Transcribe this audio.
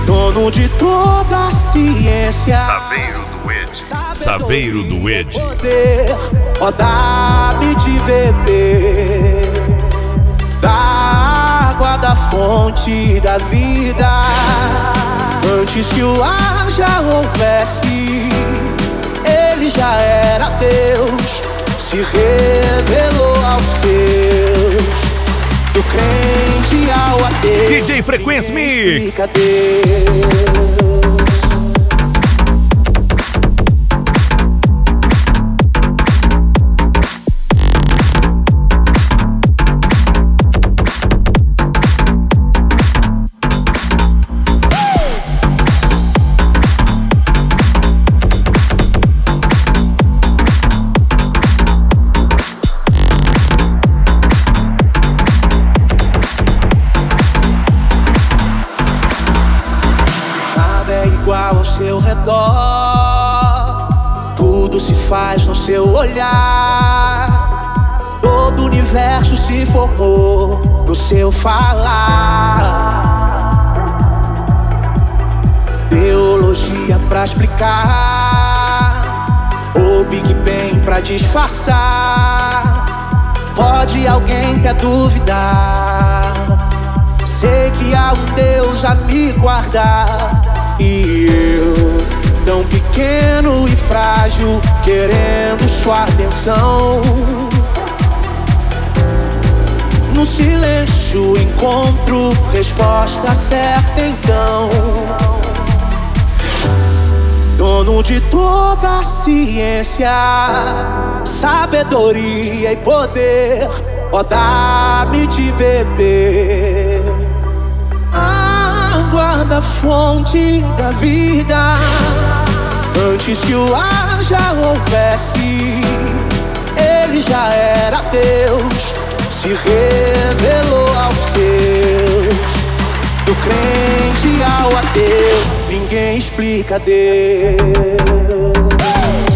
dono de toda a ciência, Saveiro do Ed. Saveiro do Ed. Poder, ó, dá-me de beber da água da fonte da vida. Antes que o ar já houvesse, ele já era Deus, se revelou aos seus, do crente ao ateu. DJ Frequência Mix. Ao seu redor, tudo se faz no seu olhar, todo o universo se formou no seu falar. Teologia pra explicar, ou Big Bang pra disfarçar. Pode alguém até duvidar, sei que há um Deus a me guardar. E eu, tão pequeno e frágil, querendo sua atenção. No silêncio encontro resposta certa então. Dono de toda a ciência, sabedoria e poder, ó, dá-me de beber água da fonte da vida. Antes que o ar já houvesse, ele já era Deus, se revelou aos seus, do crente ao ateu, ninguém explica Deus.